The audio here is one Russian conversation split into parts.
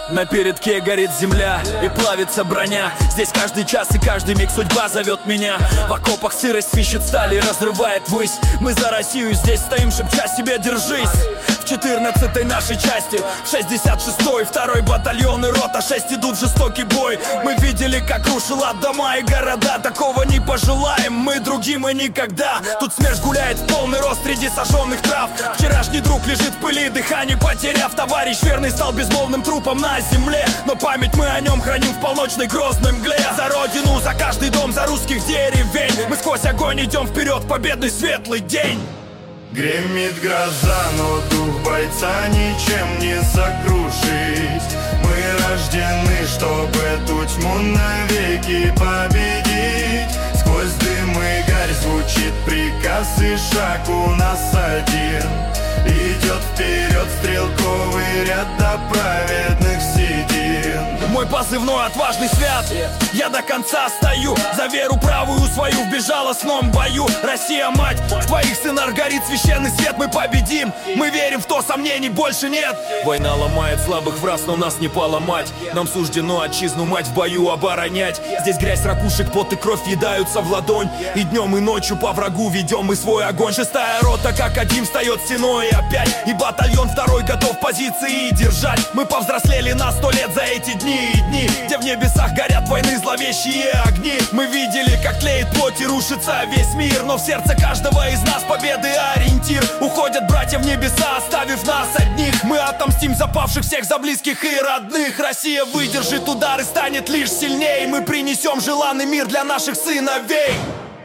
На передке горит земля и плавится броня. Здесь каждый час и каждый миг судьба зовет меня. В окопах сырость свищет сталь и разрывает ввысь. Мы за Россию здесь стоим, шепча себе держись. В 14-й нашей части, в 66-й, 2-й батальон и рота 6 идут в жестокий бой. Мы видели, как рушила дома и города. Такого не пожелаем мы другим и никогда. Тут смерть гуляет в полный рост среди сожженных трав. Вчерашний друг лежит в пыли, дыхание потеряв. Товарищ верный стал безмолвным трупом на земле. Но память мы о нем храним в полночной грозной мгле. За родину, за каждый дом, за русских деревень. Мы сквозь огонь идем вперед в победный светлый день. Гремит гроза, но дух бойца ничем не сокрушить. Мы рождены, чтобы эту тьму навеки победить. Сквозь дым и гарь звучит приказ, и шаг у нас один. Идет вперед стрелковый ряд до праведных седин. Мой позывной отважный свят. Я до конца стою за веру правую свою в безжалостном бою. Россия, мать, в твоих сынах горит священный свет. Мы победим, мы верим в то, сомнений больше нет. Война ломает слабых враз, но нас не поломать. Нам суждено отчизну мать в бою оборонять. Здесь грязь, ракушек, пот и кровь въедаются в ладонь. И днем, и ночью по врагу ведем мы свой огонь. 6-я рота как один встает стеной опять. И батальон 2-й готов позиции держать. Мы повзрослели на 100 лет за эти дни и дни, где в небесах горят войны зловещие огни. Мы видели, как тлеет плоть и рушится весь мир. Но в сердце каждого из нас победы ориентир. Уходят братья в небеса, оставив нас одних. Мы отомстим за павших всех, за близких и родных. Россия выдержит удар и станет лишь сильнее. Мы принесем желанный мир для наших сыновей.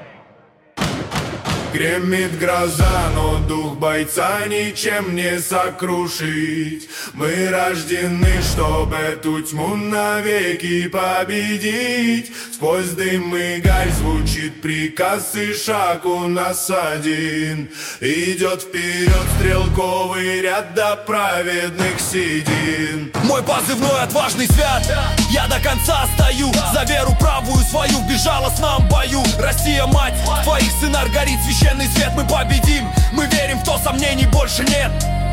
Гремит гроза, но дух бойца ничем не сокрушить. Мы рождены, чтобы эту тьму навеки победить. Сквозь дым и гарь звучит приказ, и шаг у нас один. Идет вперед стрелковый ряд до праведных седин. Мой позывной отважный свят. Я до конца стою за веру правую свою в безжалостном бою. Россия, мать, в твоих сынах горит священный свет. Мы победим, мы верим в то, сомнений больше нет.